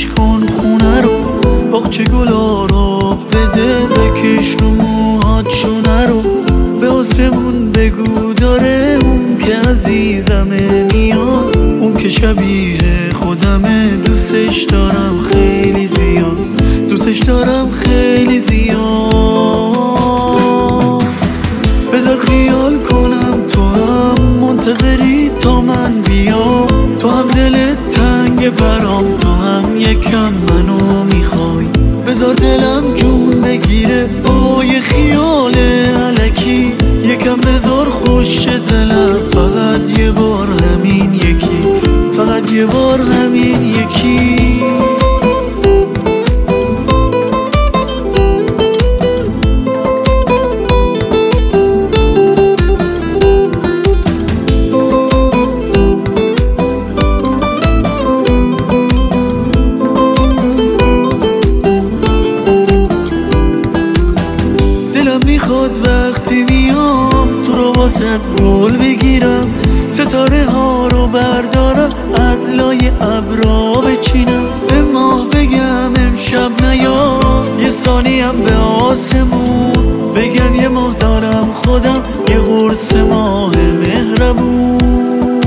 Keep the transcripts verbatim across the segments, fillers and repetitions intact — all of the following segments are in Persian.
آتیش کن خونه رو، باغچه گلا رو بده بکش رو موهات شونه رو، به آسمون بگو داره اون که عزیزمه میاد، اون که شبیه خودمه، دوستش دارم خیلی زیاد، دوستش دارم خیلی زیاد. بذار خیال کنم تو هم منتظری تا من بیام، تو هم دلت تنگ برام، تو هم یکم منو میخوای، بذار دلم جون بگیره با یه خیال الکی، یکم بذار خوش دلم، فقط یه بار همین یکی، فقط یه بار همین یکی. میخواد وقتی میام تو رو واسه گل بگیرم، ستاره ها رو بردارم از لای ابرا بچینم، به ماه بگم امشب نیاد، یه ثانیم به آسمون بگم یه ماه دارم خودم، یه قرص ماه مهربون.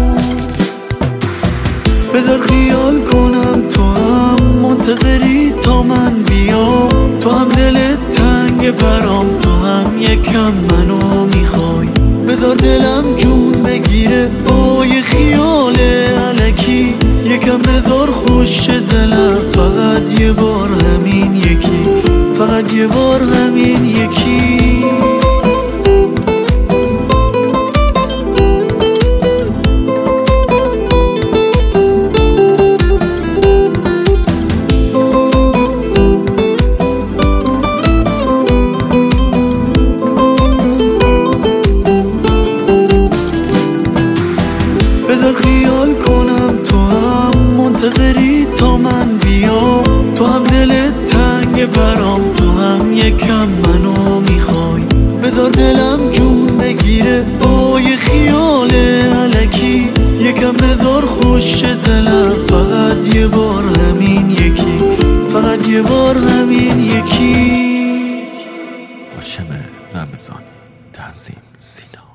بذار خیال کنم تو هم منتظری تا من بیام، تو هم دلت تنگ برام، تو هم یکم منو میخوای، بذار دلم جون بگیره با یه خیال الکی، یکم بذار خوش دلم، فقط یه بار همین یکی، فقط یه بار همین یکی. بذار خیال کنم تو هم منتظری تا من بیام، تو هم دلت تنگ برام، تو هم یکم منو میخوای، بذار دلم جون بگیره با یه خیال الکی، یکم بذار خوش دلم، فقط یه بار همین یکی، فقط یه بار همین یکی. هاشم رمضانی، تنظیم سینا.